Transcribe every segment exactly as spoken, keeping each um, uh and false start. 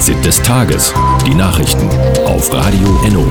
Fazit des Tages. Die Nachrichten auf Radio Enno.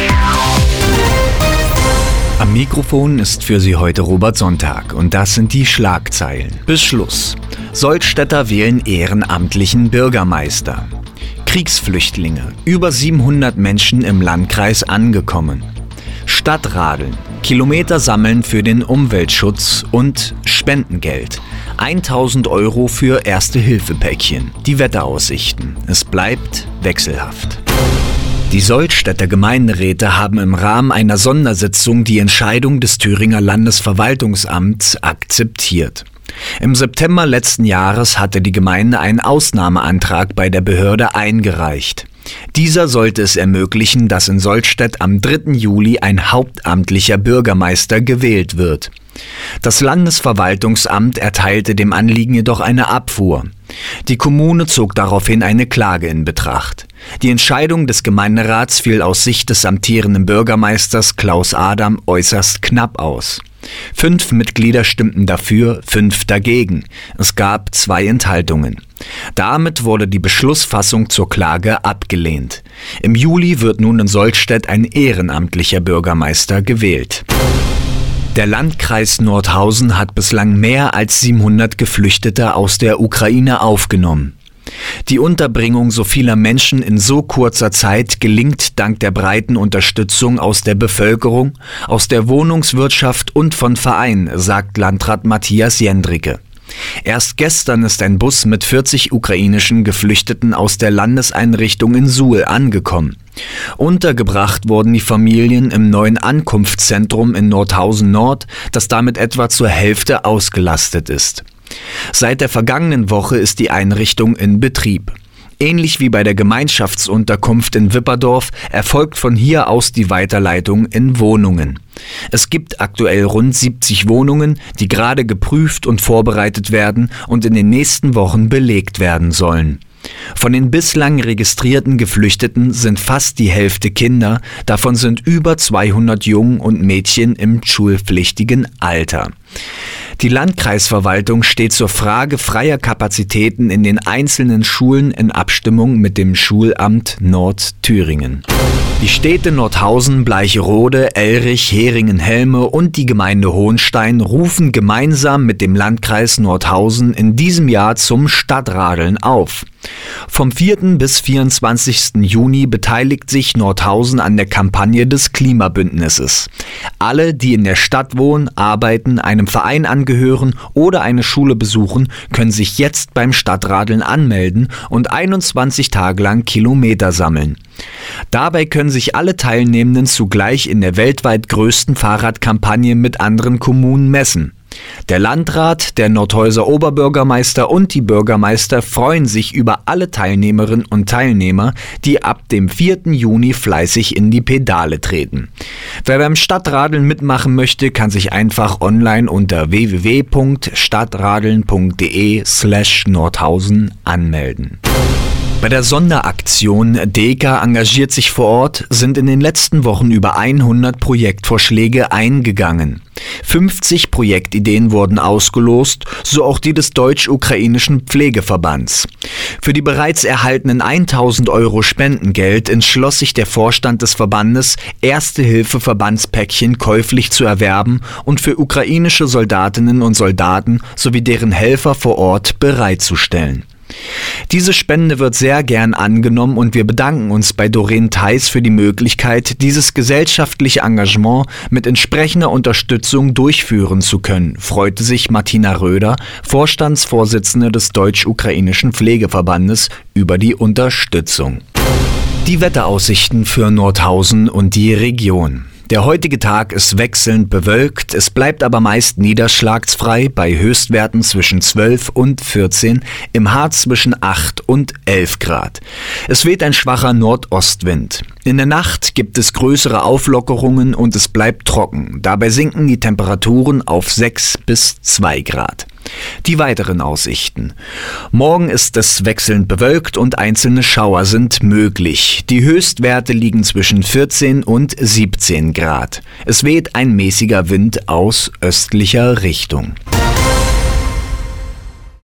Am Mikrofon ist für Sie heute Robert Sonntag und das sind die Schlagzeilen. Beschluss. Soldstädter wählen ehrenamtlichen Bürgermeister. Kriegsflüchtlinge. Über siebenhundert Menschen im Landkreis angekommen. Stadtradeln. Kilometer sammeln für den Umweltschutz und Spendengeld. tausend Euro für Erste-Hilfe-Päckchen. Die Wetteraussichten. Es bleibt wechselhaft. Die Soldstädter Gemeinderäte haben im Rahmen einer Sondersitzung die Entscheidung des Thüringer Landesverwaltungsamts akzeptiert. Im September letzten Jahres hatte die Gemeinde einen Ausnahmeantrag bei der Behörde eingereicht. Dieser sollte es ermöglichen, dass in Soldstedt am dritten Juli ein hauptamtlicher Bürgermeister gewählt wird. Das Landesverwaltungsamt erteilte dem Anliegen jedoch eine Abfuhr. Die Kommune zog daraufhin eine Klage in Betracht. Die Entscheidung des Gemeinderats fiel aus Sicht des amtierenden Bürgermeisters Klaus Adam äußerst knapp aus. Fünf Mitglieder stimmten dafür, fünf dagegen. Es gab zwei Enthaltungen. Damit wurde die Beschlussfassung zur Klage abgelehnt. Im Juli wird nun in Soldstedt ein ehrenamtlicher Bürgermeister gewählt. Der Landkreis Nordhausen hat bislang mehr als siebenhundert Geflüchtete aus der Ukraine aufgenommen. Die Unterbringung so vieler Menschen in so kurzer Zeit gelingt dank der breiten Unterstützung aus der Bevölkerung, aus der Wohnungswirtschaft und von Vereinen, sagt Landrat Matthias Jendricke. Erst gestern ist ein Bus mit vierzig ukrainischen Geflüchteten aus der Landeseinrichtung in Suhl angekommen. Untergebracht wurden die Familien im neuen Ankunftszentrum in Nordhausen Nord, das damit etwa zur Hälfte ausgelastet ist. Seit der vergangenen Woche ist die Einrichtung in Betrieb. Ähnlich wie bei der Gemeinschaftsunterkunft in Wipperdorf erfolgt von hier aus die Weiterleitung in Wohnungen. Es gibt aktuell rund siebzig Wohnungen, die gerade geprüft und vorbereitet werden und in den nächsten Wochen belegt werden sollen. Von den bislang registrierten Geflüchteten sind fast die Hälfte Kinder, davon sind über zweihundert Jungen und Mädchen im schulpflichtigen Alter. Die Landkreisverwaltung steht zur Frage freier Kapazitäten in den einzelnen Schulen in Abstimmung mit dem Schulamt Nordthüringen. Die Städte Nordhausen, Bleicherode, Elrich, Heringen-Helme und die Gemeinde Hohenstein rufen gemeinsam mit dem Landkreis Nordhausen in diesem Jahr zum Stadtradeln auf. Vom vierten bis vierundzwanzigsten Juni beteiligt sich Nordhausen an der Kampagne des Klimabündnisses. Alle, die in der Stadt wohnen, arbeiten, einem Verein angehören oder eine Schule besuchen, können sich jetzt beim Stadtradeln anmelden und einundzwanzig Tage lang Kilometer sammeln. Dabei können sich alle Teilnehmenden zugleich in der weltweit größten Fahrradkampagne mit anderen Kommunen messen. Der Landrat, der Nordhäuser Oberbürgermeister und die Bürgermeister freuen sich über alle Teilnehmerinnen und Teilnehmer, die ab dem vierten Juni fleißig in die Pedale treten. Wer beim Stadtradeln mitmachen möchte, kann sich einfach online unter w w w punkt stadtradeln punkt d e slash nordhausen anmelden. Bei der Sonderaktion DEKA engagiert sich vor Ort sind in den letzten Wochen über hundert Projektvorschläge eingegangen. fünfzig Projektideen wurden ausgelost, so auch die des Deutsch-Ukrainischen Pflegeverbands. Für die bereits erhaltenen tausend Euro Spendengeld entschloss sich der Vorstand des Verbandes, Erste-Hilfe-Verbandspäckchen käuflich zu erwerben und für ukrainische Soldatinnen und Soldaten sowie deren Helfer vor Ort bereitzustellen. Diese Spende wird sehr gern angenommen und wir bedanken uns bei Doreen Theis für die Möglichkeit, dieses gesellschaftliche Engagement mit entsprechender Unterstützung durchführen zu können, freute sich Martina Röder, Vorstandsvorsitzende des Deutsch-Ukrainischen Pflegeverbandes, über die Unterstützung. Die Wetteraussichten für Nordhausen und die Region. Der heutige Tag ist wechselnd bewölkt, es bleibt aber meist niederschlagsfrei bei Höchstwerten zwischen zwölf und vierzehn, im Harz zwischen acht und elf Grad. Es weht ein schwacher Nordostwind. In der Nacht gibt es größere Auflockerungen und es bleibt trocken. Dabei sinken die Temperaturen auf sechs bis zwei Grad. Die weiteren Aussichten. Morgen ist es wechselnd bewölkt und einzelne Schauer sind möglich. Die Höchstwerte liegen zwischen vierzehn und siebzehn Grad. Es weht ein mäßiger Wind aus östlicher Richtung.